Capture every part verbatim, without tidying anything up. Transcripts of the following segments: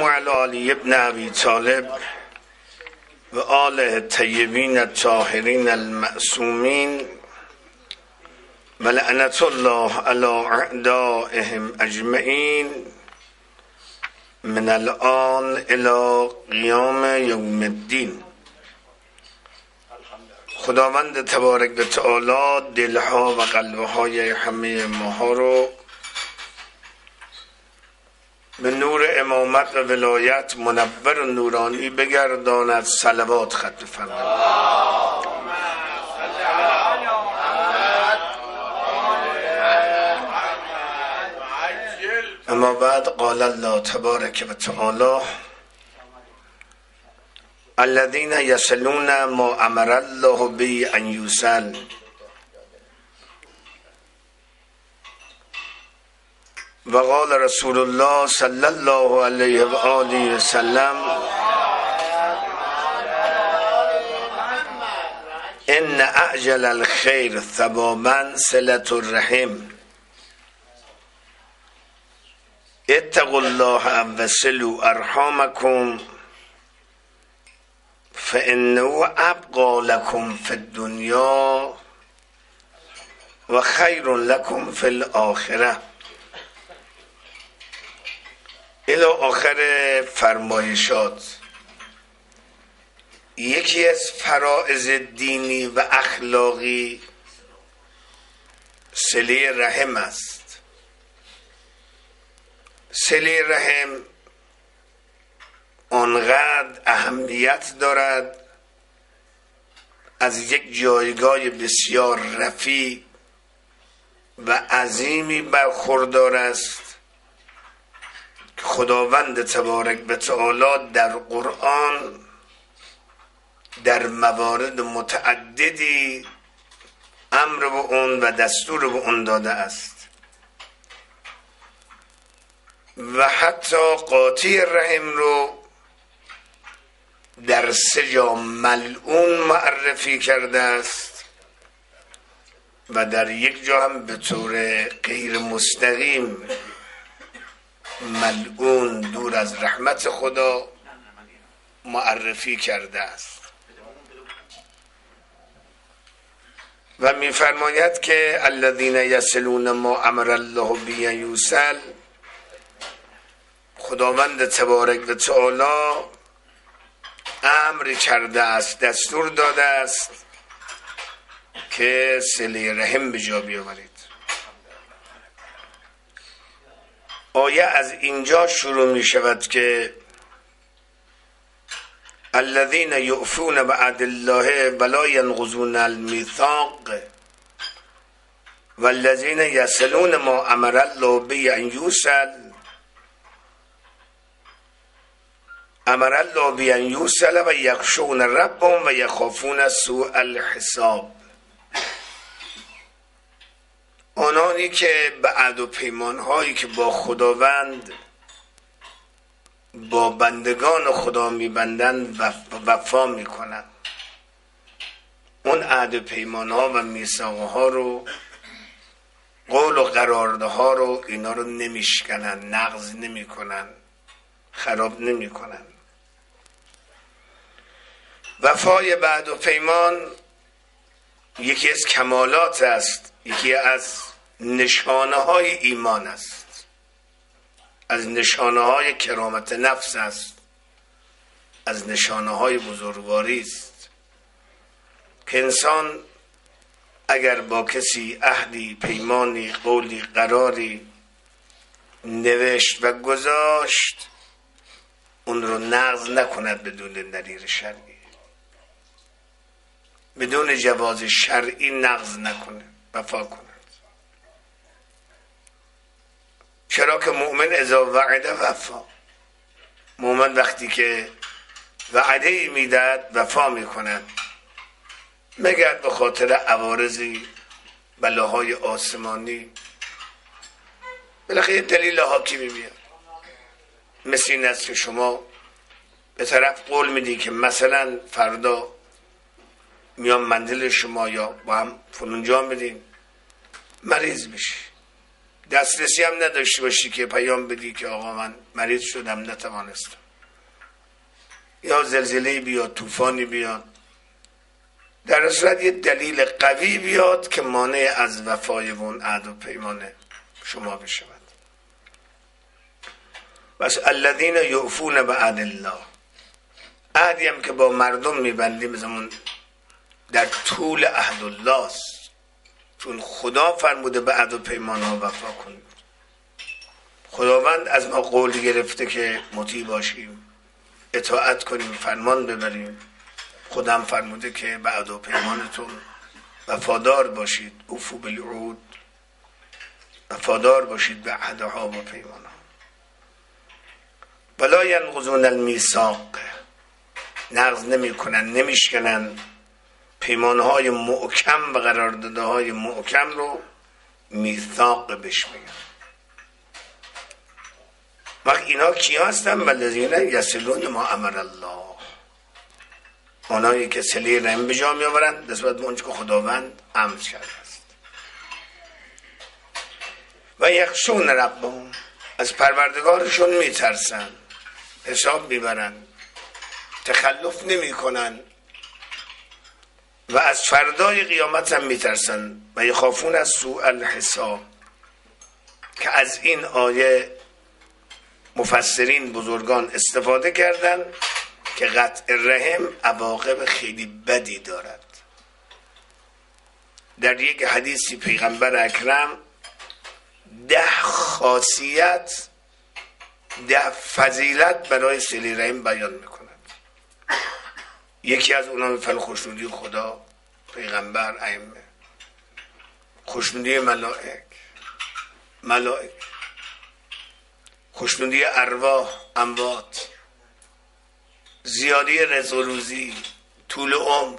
علی علی ابن ابی طالب و آله الطیبین الطاهرین المعصومین و لعنت الله علی اعدائهم اجمعین من الان الی قیام یوم الدین. خداوند تبارک و تعالی دلها و قلبهای همه ماها رو به نور امامت و ولایت منور و نورانی بگرداند. صلوات خط بفرمایید. اما بعد قال الله تبارک و تعالی الذين يصلون ما امر الله به ان يوصل و قال رسول الله صلی الله علیه و آله و سلم ان اعجل الخیر ثوابا صلة الرحم اتقوا الله و صلوا ارحامکم فانه ابقى لكم في الدنیا و خیر لكم في الاخره. الی آخر فرمایشات. یکی از فرائض دینی و اخلاقی صله رحم است. صله رحم آنقدر اهمیت دارد، از یک جایگاه بسیار رفیع و عظیمی برخوردار است که خداوند تبارک و تعالی در قرآن در موارد متعددی امر به اون و دستور به اون داده است و حتی قاطی رحم رو در سه جا ملعون معرفی کرده است و در یک جا هم به طور غیر مستقیم ملعون دور از رحمت خدا معرفی کرده است و می‌فرماید که الذین یصلون ما امر الله به یوصل. خداوند تبارک و تعالی امر کرده است، دستور داده است که صله رحم به جا بیاورید. آیه از اینجا شروع می شود که الذین یؤفون بعهد الله ولا ینقضون المیثاق والذین یصلون ما امر الله به ان یوصل امر الله به ان یوصل و یخشون ربهم و یخافون سوء الحساب. آنانی که به عهد و پیمان هایی که با خداوند با بندگان خدا میبندند وفا میکنند، اون عهد و پیمان ها و میثاق ها رو، قول و قراردادها رو، اینا رو نمیشکنن، نقض نمیکنن، خراب نمیکنن. وفای به عهد و پیمان یکی از کمالات است، یکی از نشانه های ایمان است، از نشانه های کرامت نفس است، از نشانه های بزرگواری است که انسان اگر با کسی عهدی، پیمانی، قولی، قراری نوشت و گذاشت، اون رو نقض نکند بدون دلیل شرعی، بدون جواز شرعی نقض نکنه، وفا کند. چرا که مؤمن اذا وعده وفا، مؤمن وقتی که وعده میداد وفا میکند، مگر به خاطر عوارضی، بلاهای آسمانی، بالاخره دلیل حاکمی میاد. مثل این است که شما به طرف قول میدی که مثلا فردا میام منزل شما یا با هم فلان جا میریم، مریض میشی، دسترسی هم نداشته باشی که پیام بدی که آقا من مریض شدم نتوانستم، یا زلزله بیاد، طوفانی بیاد، در صورت یه دلیل قوی بیاد که مانع از وفای اون عهد و پیمان شما بشود. بس الذین یوفون بعهد الله، عهدی هم که با مردم میبندیم زمان در طول عهد الله است، چون خدا فرموده به عهد و پیمان ها وفا کنید. خداوند از ما قول گرفته که مطیع باشیم، اطاعت کنیم، فرمان ببریم. خودم فرموده که به عهد و پیمانتون وفادار باشید، اوفوا بالعهود، وفادار باشید به عهدها و پیمانها. ولا ینقضون المیثاق، نقض نمی کنن، نمیشکنن پیمانهای محکم و قراردادهای محکم رو میثاق بهش میگن. وقت اینا کیا هستن؟ والذین یصلون ما امر الله، اونایی که صله رحم به جا میآورند نسبت به اونچه که خداوند امر کرده است. و یخشون ربهم، از پروردگارشون میترسن، حساب میبرن، تخلف نمی کنن و از فردای قیامت هم میترسن. و یخافون از سوء الحساب، که از این آیه مفسرین بزرگان استفاده کردن که قطع رحم عواقب خیلی بدی دارد. در یک حدیثی پیغمبر اکرم ده خاصیت، ده فضیلت برای صله رحم بیان میکند. یکی از اونها مثل خوشنودی خدا، پیغمبر، ائمه، خوشنودی ملائک ملائک خوشنودی ارواح، اموات، زیادی رزق و روزی، طول عمر،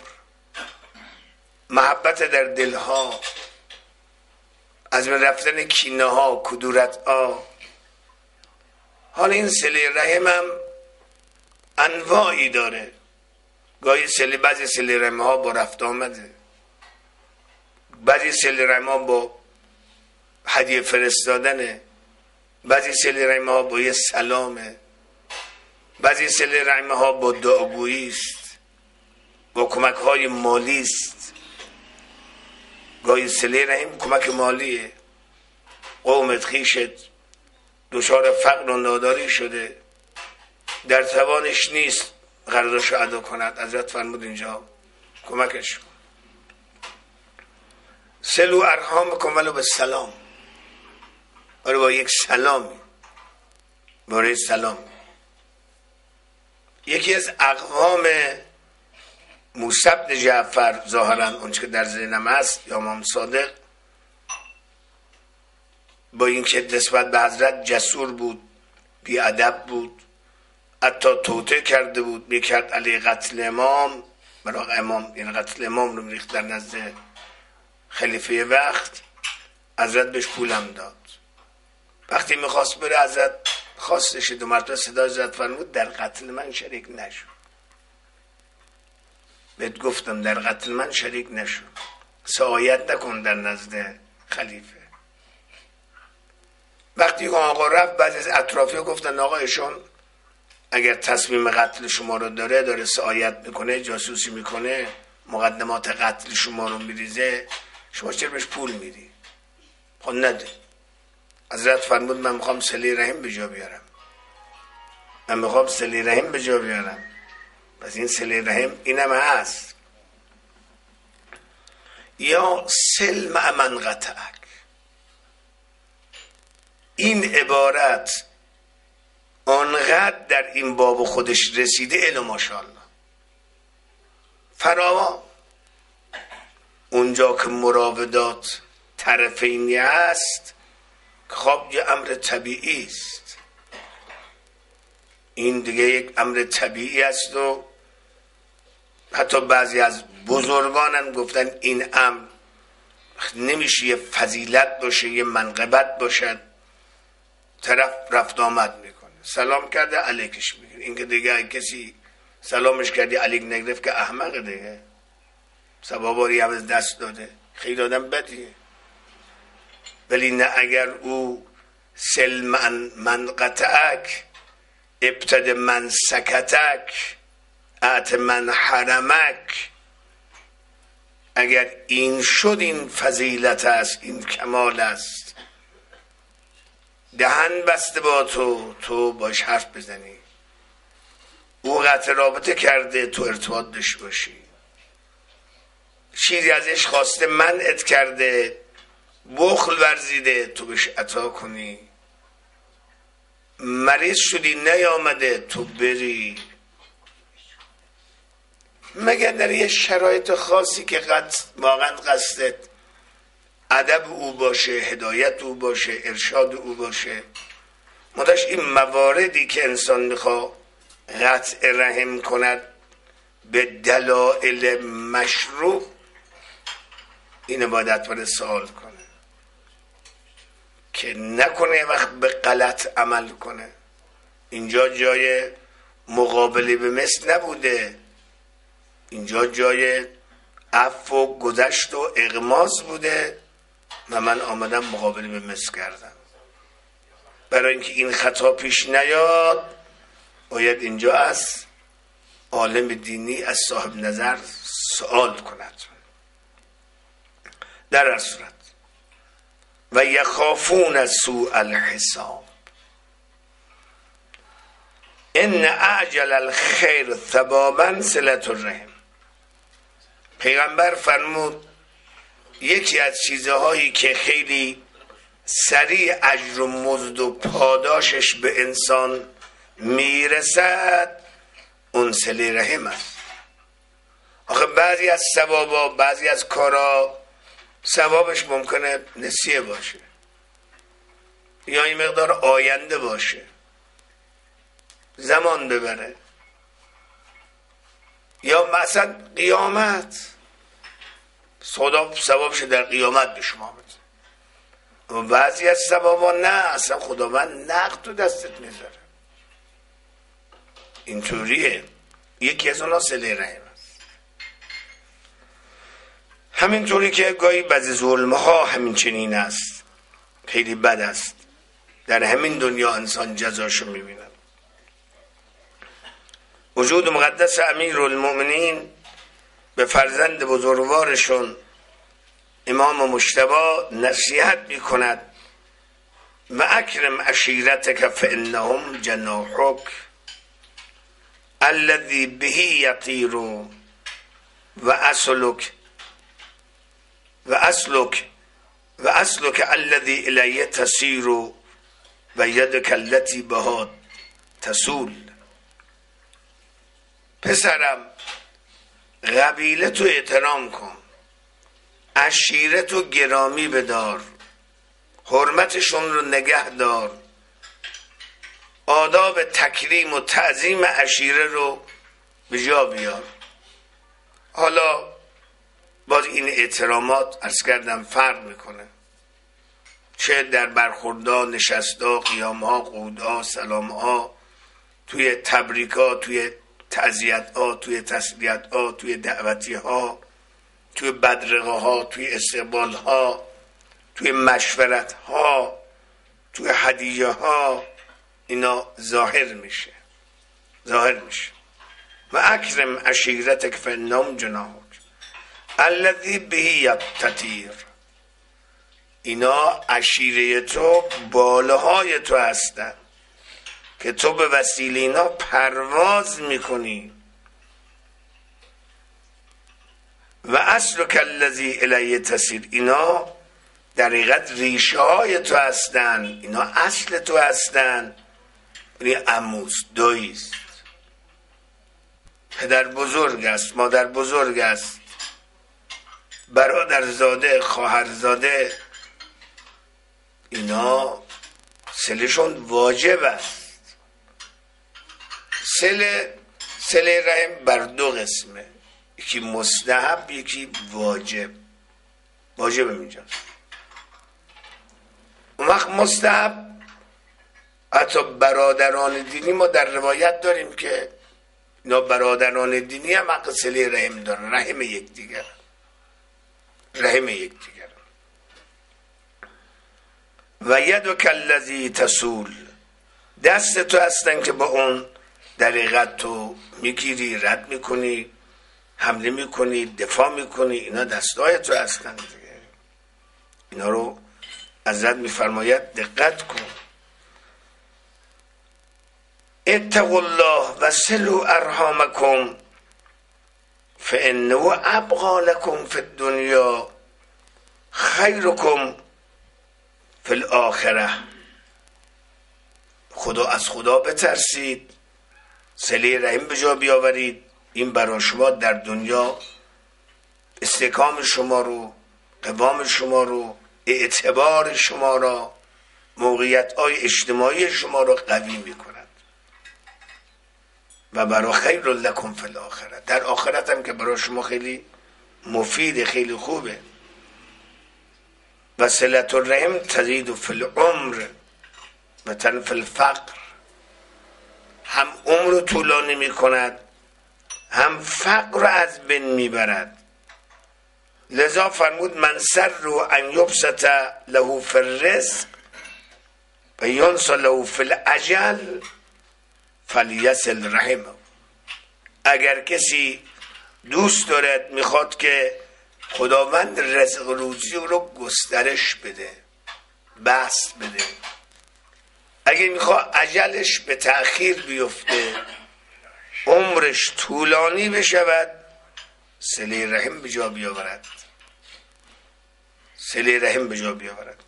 محبت در دلها، از من رفتن کینه ها، کدورت ها. حالا این صله رحم هم انواعی داره. گاهی صله، بعضی صله رحم ها با رفت آمده، بعضی صله رحم ها با هدیه فرستادنه، بعضی صله رحم ها با یه سلامه، بعضی صله رحم ها با دعاگویی است، با کمک های مالی است. گاهی صله رحم کمک مالیه، قومت خویشت دچار فقر و ناداری شده، در توانش نیست قرضش رو ادا کند، حضرت فرمود اینجا کمکش کن. صلوا ارحامکم ولو بالسلام، آره با یک سلامی، برای سلام. یکی از اقوام موسی بن جعفر، ظاهرا اونچه که در ذهنم هست، یا امام صادق، با اینکه نسبت به حضرت جسور بود، بی ادب بود، حتی توطئه کرده بود، میکرد علی قتل امام، برای امام، یعنی قتل امام رو میریخت در نزد خلیفه وقت. حضرت بهش پولم داد. وقتی میخواست بره، حضرت خواستش دو مرتبه صدا زد، فرمود در قتل من شریک نشو. بهت گفتم در قتل من شریک نشو، سعایت نکن در نزد خلیفه. وقتی که آقا رفت، بعضی از اطرافی‌ها گفتن آقا ایشون اگر تصمیم قتل شما رو داره، داره سعایت میکنه، جاسوسی میکنه، مقدمات قتل شما رو میریزه، شما چرا بهش پول میدی؟ خب نده. حضرت فرمود من میخوام صله رحم به جا بیارم، من میخوام صله رحم به جا بیارم. پس این صله رحم اینم هست. یا سل مع من قطعک، این عبارت آنقدر در این باب خودش رسیده، الا ماشاءالله فراوان. اونجا که مراودات طرفینی هست، خب یه امر طبیعی است، این دیگه یک امر طبیعی است. و حتی بعضی از بزرگانم گفتن این امر نمیشه یه فضیلت باشه، یه منقبت باشد. طرف رفت آمد میکنه، سلام کرده علیکش میگه، این که دیگه کسی سلامش کردی علیک نگرفت که احمق دیگه، سباباری هم از دست داده، خیلی آدم بدیه. ولی نه اگر او سل من, من قطعک ابتد من سکتک اعت من حرمک، اگر این شد این فضیلت است، این کمال است. دهن بسته با تو، تو باش حرف بزنی. او قطع رابطه کرده، تو ارتباط داشته باشی. چیزی ازش خواسته منعت کرده، بخل ورزیده، تو بهش عطا کنی. مریض شدی نیامده، تو بری. مگر در یه شرایط خاصی که قد واقعا قصدت ادب او باشه، هدایت او باشه، ارشاد او باشه. مداش این مواردی که انسان میخواد قطع رحم کند به دلایل مشروع، اینو باید حتما سوال کنه که نکنه وقت به غلط عمل کنه. اینجا جای مقابله به مثل نبوده، اینجا جای عفو و گذشت و اغماض بوده و من آمدم مقابله به مثل کردم. برای اینکه این خطا پیش نیاد باید اینجا از عالم دینی، از صاحب نظر سوال کند. در هر صورت و یخافون سوء الحساب ان اعجل الخیر ثوابا صلة الرحم. پیغمبر فرمود یکی از چیزهایی که خیلی سریع اجر و مزد و پاداشش به انسان میرسد اون صله رحم است. آخه بعضی از ثوابا، بعضی از کارا ثوابش ممکنه نسیه باشه یا این مقدار آینده باشه، زمان ببره، یا مثلا قیامت ثوابش در قیامت به شما بده. و بعضی از ثوابا نه، اصلا خداوند نقد تو دستت میذاره. اینطوریه. یکی از اونا صله رحم است. همینطوری که گاهی بعضی ظلمه ها همین چنین است، خیلی بد است، در همین دنیا انسان جزاشو میبیند. وجود مقدس امیر المؤمنین به فرزند بزرگوارشون امام مجتبی نصیحت میکند و اکرم عشیرتک فانهم جناحک الذی به یطیر و اصلک و اصلک و اصلک الذی الیه تسیر و یدک التی بها تسول. پسرم قبیله تو احترام کن، عشیره تو گرامی بدار، حرمتشون رو نگه دار، آداب تکریم و تعظیم عشیره رو به جا بیار. حالا باز این احترامات عرض کردم فرق میکنه، چه در برخوردها، نشستها، قیامها، قعودها، سلامها، توی تبریکها، توی تعزیتها، توی تسلیتها، توی دعوتیها، توی بدرقه ها، توی استقبال ها، توی مشورت ها، توی هدیه ها، اینا ظاهر میشه ظاهر میشه و اکرم عشیرتک فانهم جناحک الذی به یطیر. اینا عشیره تو، بالهای تو هستن که تو به وسیله اینا پرواز میکنی. و اصلک الذی الیه تسیر، اینا در حقیقت ریشه های تو هستن، اینا اصل تو هستن. این عموست، داییست، پدر بزرگ است، مادر بزرگ است، برادر زاده، خواهر زاده، اینا صلهشون واجب است. صله صله رحم بر دو قسمه، یکی مستحب، یکی واجب. واجب اینجا. اون وقت مستحب، حتی برادران دینی ما در روایت داریم که اینا برادران دینی هم حق صله رحم دارن، رحم یک دیگر رحم یک دیگر و یدک الذی تسول، دست تو هستن که با اون دریغت تو میگیری، رد میکنی، حمله میکنی، دفاع میکنی، اینا دستای تو هستن دیگه. اینا رو حضرت میفرماید دقت کن. اتقوا الله و صلوا ارحامکم فانه ابقی لکم فی الدنیا خیرکم فی الاخره. خدا از خدا بترسید، صله رحم به جا بیاورید، این برای شما در دنیا استحکام شما رو، قوام شما رو، اعتبار شما را، موقعیت های اجتماعی شما را قوی می کند. و برای خیر لکم فی الاخره، در آخرت هم که برای شما خیلی مفید، خیلی خوبه. و صلت الرحم تزید فی العمر و تنفی الفقر، هم عمر رو طولانی می کند، هم فقر رو از بین می برد. لذا فرمود من سر رو ان یبسط له فی الرزق و ینسى له فی الاجل فلیصل رحمه. اگر کسی دوست دارد، میخواد که خداوند رزق روزی رو گسترش بده، بسط بده، اگه میخواد اجلش به تأخیر بیفته، عمرش طولانی بشود، صله رحم به جا بیاورد، صله رحم به جا بیاورد.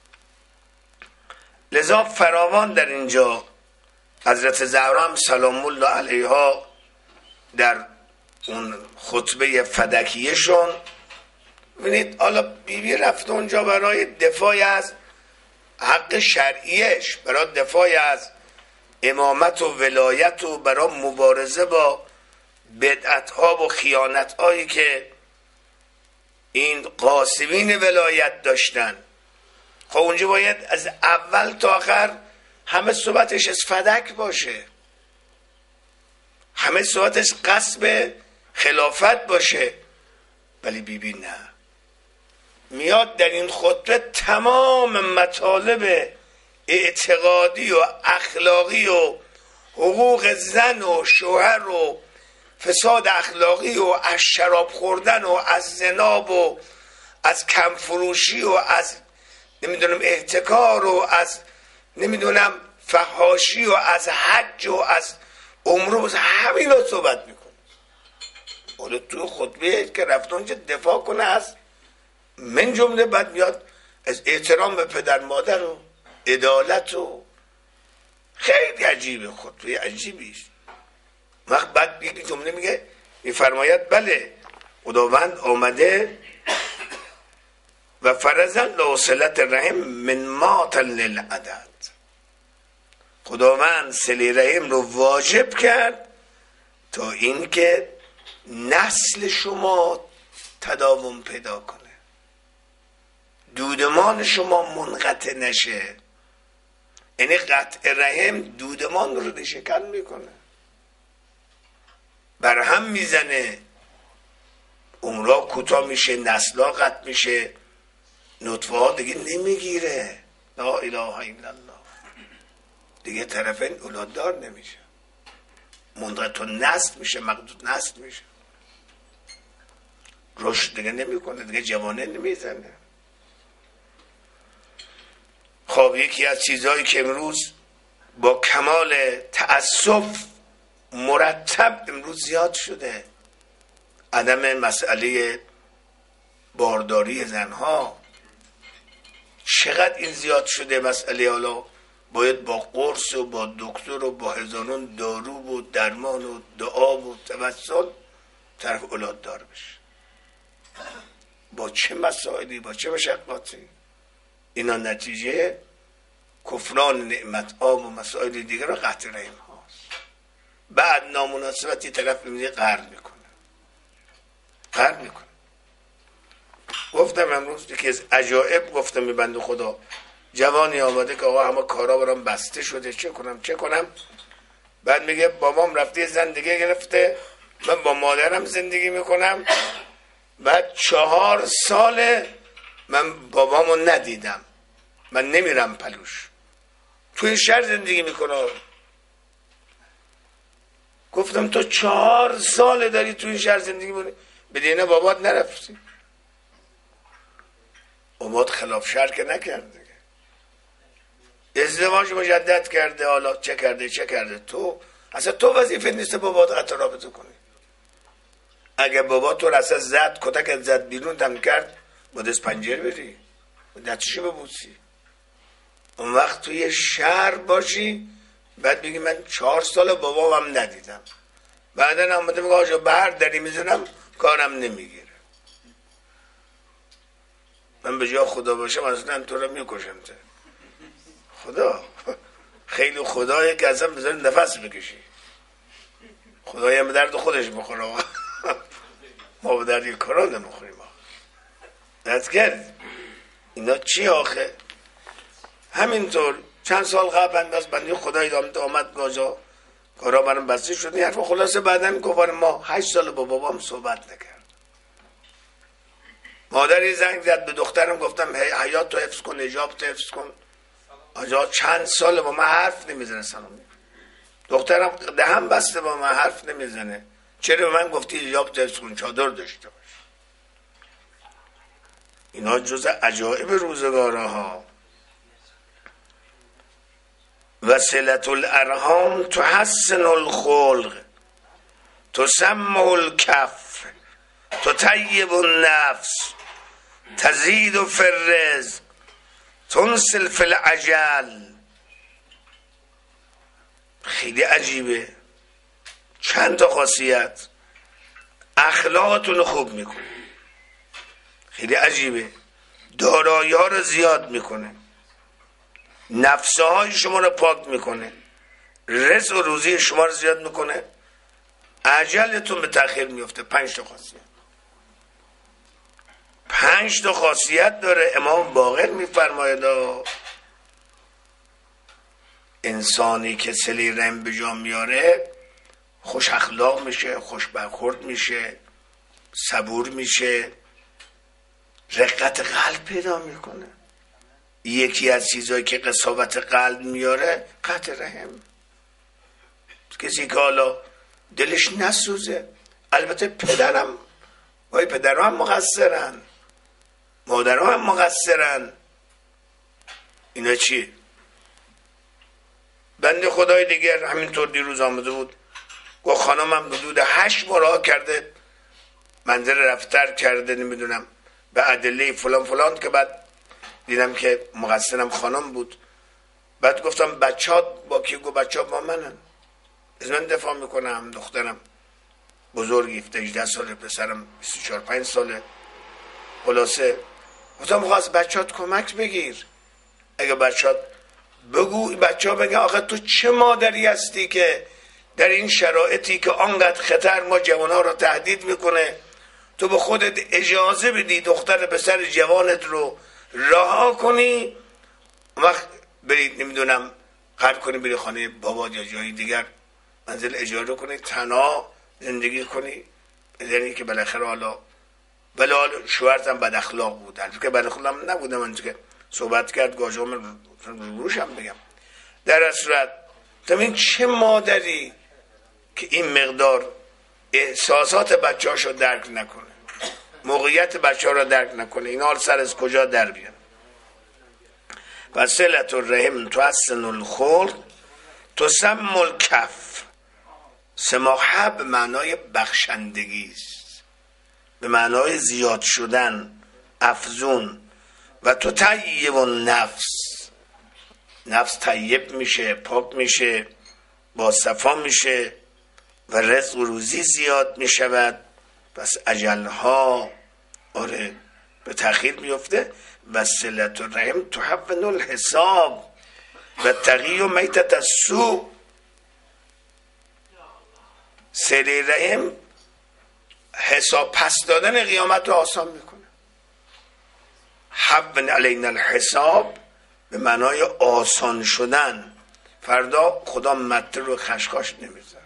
لذا فراوان در اینجا حضرت زهرا هم سلام الله علیها در اون خطبه فدکیهشون، ببینید حالا بیبی رفت اونجا برای دفاع از حق شرعیش، برای دفاع از امامت و ولایت و برای مبارزه با بدعت ها و خیانت هایی که این قاسمین ولایت داشتن. خب اونجا باید از اول تا آخر همه صحبتش از فدک باشه، همه صحبتش قصب خلافت باشه. ولی بیبی نه، میاد در این خطبه تمام مطالب اعتقادی و اخلاقی و حقوق زن و شوهر و فساد اخلاقی و از شراب خوردن و از زنا و از کمفروشی و از نمیدونم احتکار و از نمیدونم فحاشی و از حج و از عمره و همین رو صحبت میکنه. حالا تو خطبه که رفت اونجا دفاع کنه از من جمله، بعد میاد از احترام به پدر مادر و عدالت و خیلی عجیبه، خطبه عجیبیست. وقت بعد یک جمله میگه، میفرماید بله خداوند آمده و فرزن لوصلت رحم من مات للعدد، خداوند صله رحم رو واجب کرد تا اینکه نسل شما تداوم پیدا کنه، دودمان شما منقطع نشه. یعنی قطع رحم دودمان رو ریشه‌کن میکنه، برهم میزنه، عمرها کوتاه میشه، نسلها قطع میشه، نطفه ها دیگه نمیگیره، لا اله الا الله، دیگه طرفین اولاددار نمیشه، منقطع نسل میشه، مقطوع نسل میشه، رشد دیگه نمیکنه، دیگه جوانه نمیزنه. خب یکی از چیزهایی که امروز با کمال تأسف مرتب امروز زیاد شده، عدم مسئله بارداری زنها. چقدر این زیاد شده مسئله، حالا باید با قرص و با دکتر و با هزاران دارو و درمان و دعا و توسل طرف اولاد دار بشه. با چه مسائلی، با چه مشقاتی. اینا نتیجه کفران نعمت ها و مسائل دیگر رو قطع رحم هاست. بعد نامناسبتی طرف میده قهر میکنه قهر میکنه گفتم امروز یکی از عجایب، گفتم می بنده خدا جوانی آمده که آقا همه کارا برام بسته شده، چه کنم چه کنم. بعد میگه بابام رفته زندگی گرفته، من با مادرم زندگی میکنم، بعد چهار سال من بابامو ندیدم. من نمیرم پلوش، تو این شهر زندگی میکنه. گفتم تو چهار ساله داری تو این شهر زندگی میکنی، به دینه بابات نرفتی؟ بابات خلاف شهر که نکرده، ازدواج مجدد کرده، حالا چه کرده چه کرده، تو اصلا تو وظیفه نیست بابات قطع رابطه کنی. اگه بابا تو اصلا زد کتک زد بیرون دم کرد، باید از پنجره بری دستشو ببوسی. اون وقت توی شهر باشی بعد بگی من چهار سال بابام هم ندیدم، بعدا آمده میگه آجا به هر دری میزنم کارم نمیگیره. من به جای خدا باشم اصلا تو رو میکشم. خدا خیلی خدایه که اصلا بذاری نفس بکشی. خدایی هم به درد خودش بخوره. ما به درد کارا نمیخوریم. دست کرد اینا چی آخه؟ همینطور چند سال قبل انداز بندی خدایی آمد گاجا کارا برام بسته شد. این حرف خلاصه بعدن گفتن ما هشت سال با بابام صحبت نکرد. مادری زنگ زد به دخترم، گفتم حیات تو حفظ کن، حجاب تو حفظ کن. آجا چند سال با من حرف نمیزنه. سلام دخترم دهن بسته با من حرف نمیزنه. چرا به من گفتی حجاب تو حفظ کن، چادر داشته باش؟ اینا جز عجایب روزگاره ها. وصلت الارحام تحسن الخلق تسمه الکف تطیب النفس تزید فی الرزق تنسل فی العجل. خیلی عجیبه. چند تا خاصیت اخلاقتون رو خوب میکنه. خیلی عجیبه. دارایی ها رو زیاد میکنه، نفسه های شما رو پاک میکنه، رزق و روزی شما رو زیاد میکنه، عجلتون به تأخیر میفته. پنج تا خاصیت پنج تا خاصیت داره. امام باقر میفرماید انسانی که صله رحم به جا میاره خوش اخلاق میشه، خوش برخورد میشه، صبور میشه، رقت قلب پیدا میکنه. یکی از چیزایی که قساوت قلب میاره قطع رحم. کسی که حالا دلش نسوزه، البته پدرم وای پدرها هم مقصرن، مادرها هم مقصرن. اینا چی؟ بنده خدای دیگر همینطور دیروز آمده بود گفت خانمم حدود هشت بار کرده منظر رفتر کرده نمیدونم به ادله فلان فلان، که بعد دیدم که مقصرم خانم بود. بعد گفتم بچه‌ها با کی؟ گفت بچه‌ها با منن. از من دفاع میکنم. دخترم بزرگی هجده ساله، پسرم بیست و چهار پنج ساله. خلاصه گفتم خواست بچه‌هات کمک بگیر. اگه بچه‌هات بگو، بچه‌ها بگن آخه تو چه مادری هستی که در این شرایطی که آنقدر خطر ما جوان‌ها رو تهدید میکنه تو به خودت اجازه بدی دختر پسر جوانت رو رها کنی، وقت برید نمیدونم قرد کنی بری خانه بابا یا جایی دیگر منزل اجاره کنی، تنها زندگی کنی. یعنی که بالاخره حالا ولی حالا شوهرتم بد اخلاق بود، البته که بد اخلاق نبودم، من که صحبت کرد گاجام روشم بگم. در اصل تو این چه مادری که این مقدار احساسات بچه‌هاشو درک نکنه، موقعیت بچه‌ها رو درک نکنه، اینا حال سر از کجا در بیان؟ وصلت الرحم تحسن الخلق تسم الکف. سماحه به معنای بخشندگی است، به معنای زیاد شدن، افزون. و تو طیب النفس، نفس طیب میشه، پاک میشه، با صفا میشه و رزق و روزی زیاد میشود. پس اجلها آره به تأخیر میفته. و صلت الرحم تحون الحساب و تقی و میتت السوء. صله رحم حساب پس دادن قیامت رو آسان میکنه. حون علینا الحساب به معنای آسان شدن. فردا خدا مطر رو خشخاش نمیذاره.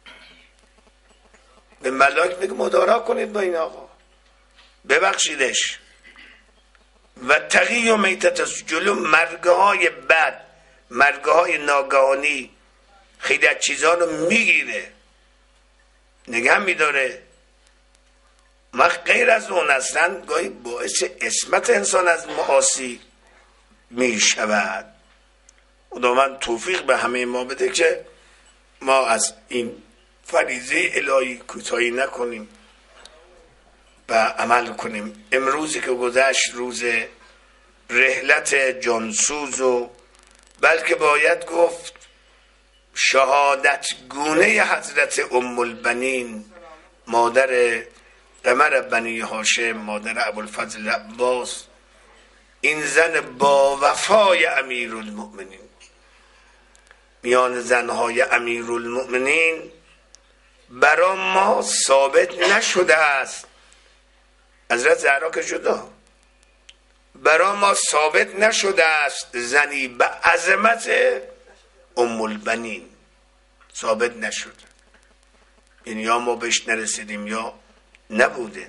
به ملاک میگه مدارا کنید با این آقا، ببخشیدش. و تقی و میتت است، جلو مرگه های بد، مرگه های ناگهانی خیلی از چیزها رو میگیره، نگه میداره. ما غیر از اون اصلا گاهی باعث عصمت انسان از معاصی میشود. خداوند توفیق به همه ما بده که ما از این فریضه الهی کوتاهی نکنیم و عمل کنیم. امروزی که گذشت روز رحلت جانسوز و بلکه باید گفت شهادت گونه حضرت ام البنین مادر قمر بنی هاشم، مادر ابوالفضل عباس، این زن با وفای امیرالمؤمنین، میان زنهای امیرالمؤمنین برا ما ثابت نشده است. حضرت زهرا که جدا، برا ما ثابت نشده است زنی به عظمت ام البنین ثابت نشده، یعنی یا ما بهش نرسیدیم یا نبوده.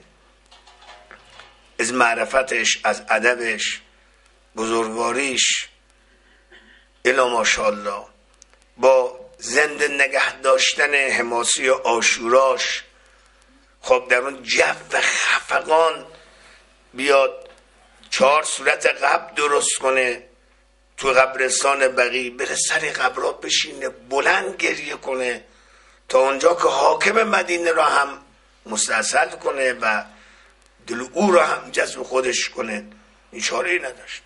از معرفتش، از ادبش، بزرگواریش الا ماشاءالله، با زنده نگه داشتن حماسی و آشوراش، خب در اون جو خفقان بیاد چهار صورت قبر درست کنه تو قبرستان بقیع، بره سر قبرها بشینه بلند گریه کنه تا اونجا که حاکم مدینه را هم مستاصل کنه و دل او را هم جذب خودش کنه. این چاره‌ای نداشت.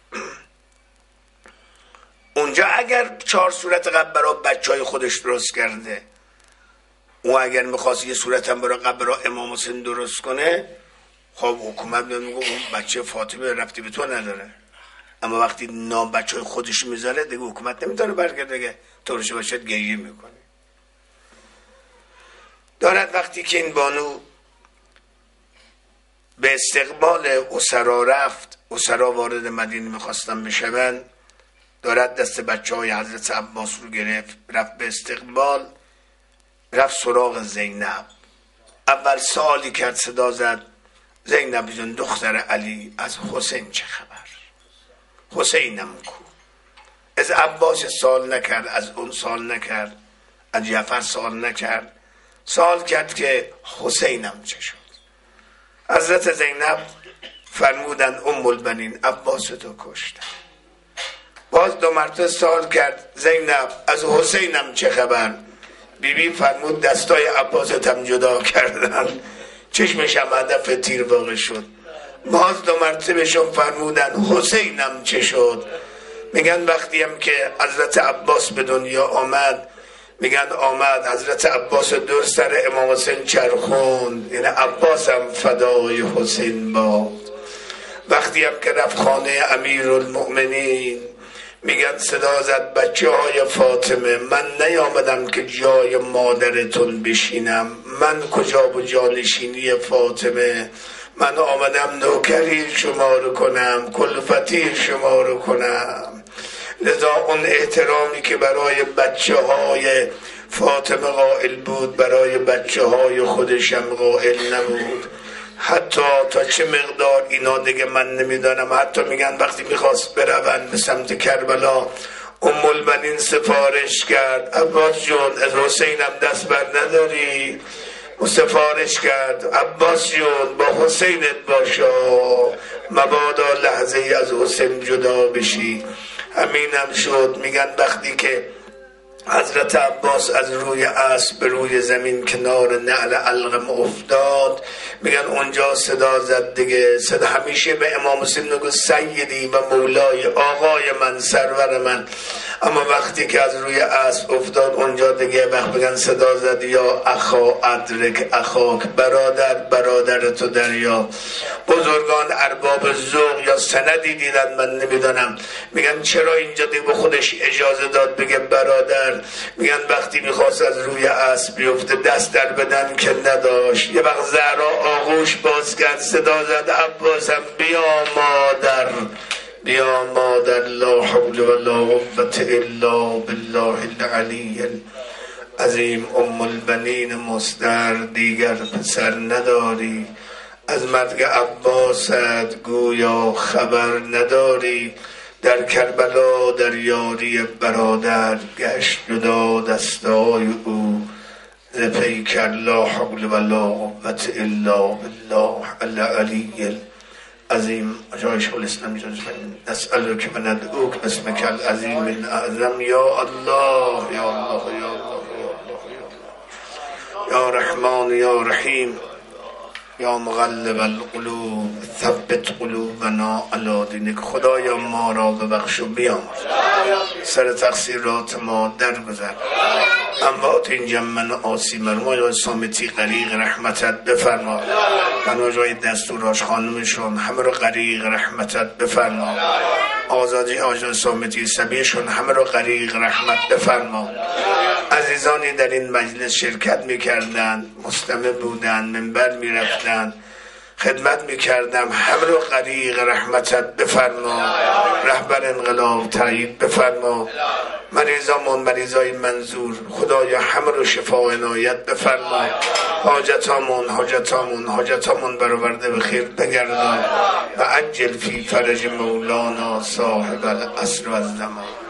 اونجا اگر چهار صورت قبر برای بچه های خودش درست کرده، او اگر میخواست یه صورت هم برای قبر امام حسین درست کنه، خب حکومت میگه اون بچه فاطمه رفتی به تو نداره. اما وقتی نام بچه های خودش میذاره دیگه حکومت نمیتونه برگرده که طورش باشد گریه میکنه. دارد وقتی که این بانو به استقبال اسرا رفت، اسرا وارد مدینه میخواستن بشون، دارد دست بچه های حضرت عباس رو گرفت، رفت به استقبال، رفت سراغ زینب. اول سوالی کرد، صدا زد زینب جان دختر علی، از حسین چه خبر؟ حسینم کو؟ از عباس سوال نکرد، از اون سوال نکرد، از جعفر سوال نکرد، سوال کرد که حسینم چه شد؟ حضرت زینب فرمودن ام البنین عباس تو کشتن. باز دو مرتبه سوال کرد زینب از حسینم چه خبر؟ بیبی بی فرمود دستای عباستم جدا کردن، چشمشم هدف تیر واقع شد. باز دو مرتبه شون فرمودن حسینم چه شد؟ میگن وقتی هم که حضرت عباس به دنیا آمد، میگن آمد حضرت عباس دور سر امام حسین چرخوند، یعنی عباس هم فدای حسین باد. وقتی هم که رفت خانه امیرالمؤمنین، میگن صدا زد بچه های فاطمه، من نیامدم که جای مادرتون بشینم، من کجا با جانشینی فاطمه، من آمدم نوکری شما رو کنم، کلفتی شما رو کنم. لذا اون احترامی که برای بچه های فاطمه قائل بود، برای بچه های خودشم قائل نبود. حتی تا چه مقدار اینا دیگه من نمیدانم، حتی میگن وقتی میخواست برون به سمت کربلا، ام البنین سفارش کرد عباس جون از حسینم دست بر نداری؟ و سفارش کرد عباس جون با حسینت باشا، مبادا لحظه ای از حسین جدا بشی. همینم شد. میگن وقتی که حضرت عباس از روی اسب به روی زمین کنار نعل علقم افتاد، میگن اونجا صدا زد دیگه، صدا همیشه به امام حسین میگه سیدی و مولای، آقای من، سرور من. اما وقتی که از روی اسب افتاد اونجا دیگه وقت بگن صدا زد یا اخا ادرک اخاک، برادر برادر تو دریا. بزرگان ارباب ذوق یا سندی دیدن من نمیدانم، میگن چرا اینجا دیگه خودش اجازه داد بگه برادر؟ میگن وقتی میخواست از روی اسب بیفته دست در بدن که نداشت، یه وقت زهرا آغوش باز کرد، صدا زد عباسم بیا مادر، بیا مادر، لا حول ولا قوة الا بالله العلی العظیم. ام البنین مصدر دیگر پسر نداری، از مرگ عباست گویا خبر نداری، در کربلا در یاری برادر گشت جدا دستای او، ز پیکر لا حول ولا قوة الا بالله العلی العظیم. جای شیخ الاسلام نسألک و ندعوک باسمک العظیم الاعظم. یا الله یا الله یا الله یا رحمان یا رحیم یا مقلب القلوب ثبت قلوبنا علی دینک. خدایا ما را ببخش و بیامرز، سر تقصیرات ما درگذر، اموات این جمع آسی مرمای و سامتی غریق رحمتت بفرما، بناجای دستوراش خانمشون همه رو غریق رحمتت بفرما، آزادی آجای سامتی سبیشون همه رو غریق رحمت بفرما. عزیزانی در این مجلس شرکت میکردن، مستمع بودن، منبر میرفتن، خدمت میکردم، همه رو غریق رحمتت بفرما، رهبر انقلاب تایید بفرما، مریضامون مریضای منظور خدایا همه رو شفا و عنایت بفرما، حاجتامون حاجتامون حاجتامون برآورده به خیر بگردان و عجل فی فرج مولانا صاحب العصر و الزمان.